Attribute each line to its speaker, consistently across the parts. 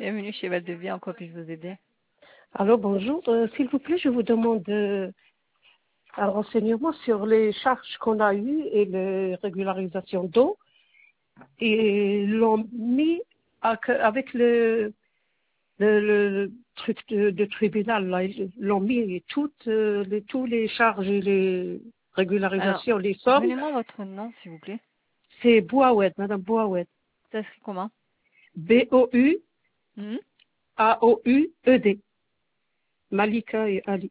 Speaker 1: Bienvenue chez Val-de-Vie, en quoi puis-je vous aider?
Speaker 2: Alors bonjour. S'il vous plaît, je vous demande un renseignement sur les charges qu'on a eues et les régularisations d'eau. Et l'ont mis avec le truc de tribunal, là, ils l'ont mis tous les charges et les
Speaker 1: Alors,
Speaker 2: régularisations, les sommes.
Speaker 1: donnez-moi votre nom, s'il vous plaît.
Speaker 2: C'est Bouawed, Madame Bouawed.
Speaker 1: Ça écrit comment? Hmm.
Speaker 2: Bouaoued. Malika et Ali.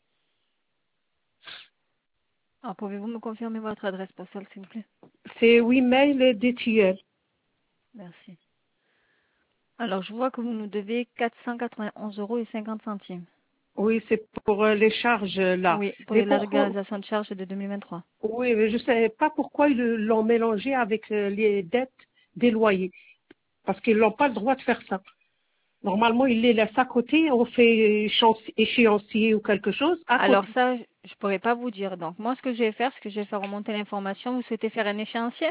Speaker 1: Alors, pouvez-vous me confirmer votre adresse postale, s'il vous plaît?
Speaker 2: C'est 8 mails DTL.
Speaker 1: Merci. Alors, je vois que vous nous devez 491,50 €.
Speaker 2: Oui, c'est pour les charges là.
Speaker 1: Oui, pour
Speaker 2: Mais
Speaker 1: la
Speaker 2: pourquoi?
Speaker 1: régularisation de charges de 2023.
Speaker 2: Oui, mais je ne sais pas pourquoi ils l'ont mélangé avec les dettes des loyers. Parce qu'ils n'ont pas le droit de faire ça. Normalement, ils les laissent à côté, on fait échéancier ou quelque chose à
Speaker 1: Alors
Speaker 2: côté.
Speaker 1: ça, je pourrais pas vous dire. Donc, moi, ce que je vais faire, c'est que je vais faire remonter l'information. Vous souhaitez faire un échéancier?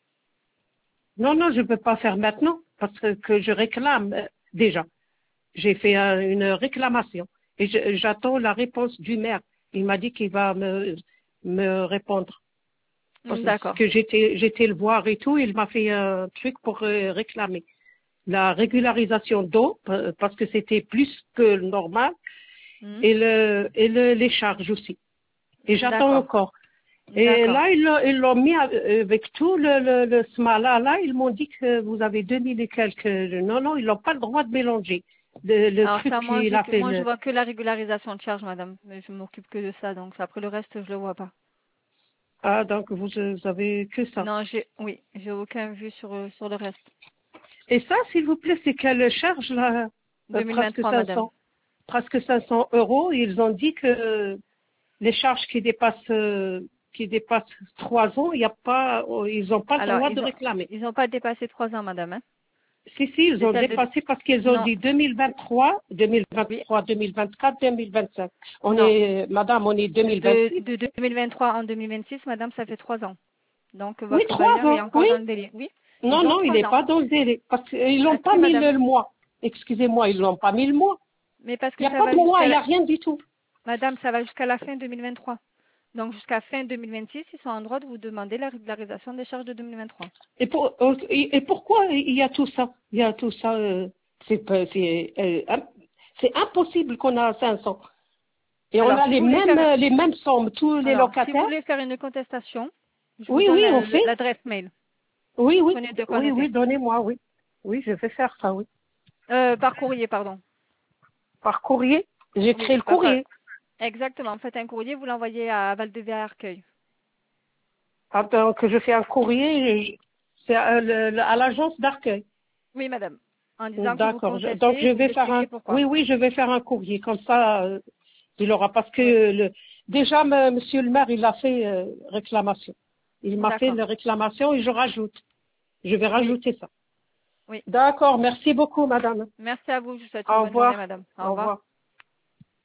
Speaker 2: Non, non, je ne peux pas faire maintenant parce que je réclame déjà. J'ai fait une réclamation et j'attends la réponse du maire. Il m'a dit qu'il va me répondre. Parce
Speaker 1: D'accord.
Speaker 2: que j'étais le voir et tout, il m'a fait un truc pour réclamer la régularisation d'eau parce que c'était plus que le normal
Speaker 1: Hmm.
Speaker 2: et les charges aussi. Et j'attends
Speaker 1: D'accord.
Speaker 2: encore. Et
Speaker 1: D'accord.
Speaker 2: là, ils l'ont mis avec tout le smala là, ils m'ont dit que vous avez 2000 et quelques. Non, non, ils n'ont pas le droit de mélanger le
Speaker 1: Alors
Speaker 2: truc
Speaker 1: ça,
Speaker 2: qu'il a fait.
Speaker 1: moi, je vois que la régularisation de charges, madame. Mais je m'occupe que de ça. Donc, après le reste, je le vois pas.
Speaker 2: Ah, donc vous avez que ça.
Speaker 1: Non, oui, j'ai aucun vue sur le reste.
Speaker 2: Et ça, s'il vous plaît, c'est quelle charge là? Presque
Speaker 1: 2023, madame.
Speaker 2: 500. Presque 500 euros. Ils ont dit que les charges qui dépassent 3 ans, il y a pas, ils n'ont pas le
Speaker 1: Alors,
Speaker 2: droit de réclamer.
Speaker 1: ils ont pas dépassé 3 ans, madame, hein.
Speaker 2: Si, si, ils
Speaker 1: C'est
Speaker 2: ont
Speaker 1: celle de,
Speaker 2: dépassé parce qu'ils ont
Speaker 1: non,
Speaker 2: dit 2023,
Speaker 1: oui,
Speaker 2: 2023, 2024, 2025.
Speaker 1: non.
Speaker 2: Madame, on est
Speaker 1: De,
Speaker 2: 2026.
Speaker 1: de 2023 en 2026, madame, ça fait 3 ans. Donc,
Speaker 2: Oui,
Speaker 1: votre
Speaker 2: 3
Speaker 1: bailleur est
Speaker 2: ans,
Speaker 1: encore
Speaker 2: oui.
Speaker 1: dans le délai. Oui,
Speaker 2: Non,
Speaker 1: ils ont
Speaker 2: non, il
Speaker 1: trois
Speaker 2: n'est
Speaker 1: ans.
Speaker 2: pas dans le délai. Parce qu'ils n'ont pas
Speaker 1: Si,
Speaker 2: mis
Speaker 1: madame.
Speaker 2: le mois. Excusez-moi, ils n'ont pas mis le mois.
Speaker 1: Mais parce
Speaker 2: Il
Speaker 1: que
Speaker 2: n'y a
Speaker 1: ça
Speaker 2: pas
Speaker 1: va
Speaker 2: de mois,
Speaker 1: jusqu'à
Speaker 2: il n'y
Speaker 1: la,
Speaker 2: a rien du tout.
Speaker 1: madame, ça va jusqu'à la fin 2023. Donc, jusqu'à fin 2026, ils sont en droit de vous demander la régularisation des charges de 2023.
Speaker 2: Et pourquoi il y a tout ça? Il y a tout ça. C'est impossible qu'on a 500. Et on
Speaker 1: Alors,
Speaker 2: a
Speaker 1: si vous voulez faire,
Speaker 2: les mêmes sommes, tous les
Speaker 1: alors, si vous
Speaker 2: locataires.
Speaker 1: voulez faire une contestation, je vous
Speaker 2: Oui,
Speaker 1: donne
Speaker 2: oui, on fait.
Speaker 1: l'adresse mail.
Speaker 2: Oui, oui,
Speaker 1: Prenez de quoi
Speaker 2: oui,
Speaker 1: noter.
Speaker 2: oui, donnez-moi, oui. Oui, je vais faire ça, oui.
Speaker 1: Par courrier, pardon.
Speaker 2: Par courrier. J'écris
Speaker 1: Oui,
Speaker 2: le courrier.
Speaker 1: exactement. Faites un courrier, vous l'envoyez à Val-de-Vie à Arcueil.
Speaker 2: Attends, que je fais un courrier, c'est à l'agence d'accueil.
Speaker 1: Oui, madame. En disant que vous
Speaker 2: D'accord. Donc
Speaker 1: contestez,
Speaker 2: je
Speaker 1: vous
Speaker 2: vais faire
Speaker 1: expliquez
Speaker 2: un.
Speaker 1: pourquoi.
Speaker 2: Oui, oui, je vais faire un courrier. Comme ça, il aura. Parce que
Speaker 1: Oui,
Speaker 2: déjà, Monsieur le maire, il a fait réclamation. Il m'a fait
Speaker 1: d'accord.
Speaker 2: la réclamation et je rajoute. Je vais
Speaker 1: Oui,
Speaker 2: rajouter ça.
Speaker 1: oui.
Speaker 2: D'accord. Merci beaucoup, madame.
Speaker 1: Merci à vous. Je vous souhaite une
Speaker 2: Au
Speaker 1: bonne journée,
Speaker 2: revoir.
Speaker 1: madame. Au
Speaker 2: Au
Speaker 1: revoir.
Speaker 2: revoir.